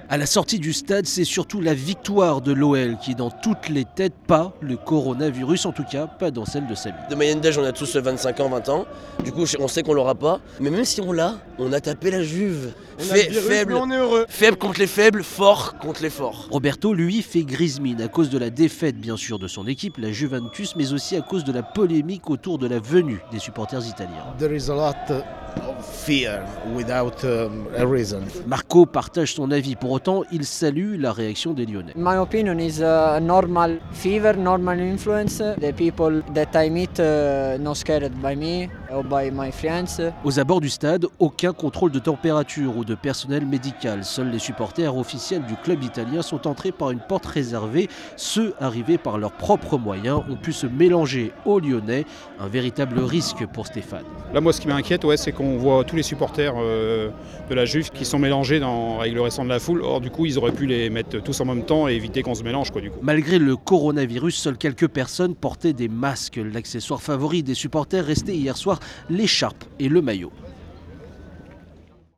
À la sortie du stade, c'est surtout la victoire de l'OL qui est dans toutes les têtes, pas le coronavirus, en tout cas pas dans celle de Samy. De moyenne d'âge, on a tous 25 ans, 20 ans. Du coup, on sait qu'on l'aura pas. Mais même si on l'a, on a tapé la Juve. Faible, mais on est heureux. Faible contre les faibles, fort contre les forts. Roberto, lui, fait grise mine à cause de la défaite, bien sûr, de son équipe, la Juventus, mais aussi à cause de la polémique autour de la venue des supporters italiens. There is a lot of fear without a reason. Marco partage son avis. Pour autant, il salue la réaction des Lyonnais. My opinion is a normal fever, normal influence. The people that I meet not scared by me or by my friends. Aux abords du stade, aucun contrôle de température ou de personnel médical. Seuls les supporters officiels du club italien sont entrés par une porte réservée. Ceux arrivés par leurs propres moyens ont pu se mélanger aux Lyonnais. Un véritable risque pour Stéphane. Là, moi, ce qui m'inquiète, c'est qu'on voit tous les supporters de la Juve qui sont mélangés avec le restant de la foule. Or, du coup, ils auraient pu les mettre tous en même temps et éviter qu'on se mélange, du coup. Malgré le coronavirus, seules quelques personnes portaient des masques. L'accessoire favori des supporters restait hier soir l'écharpe et le maillot.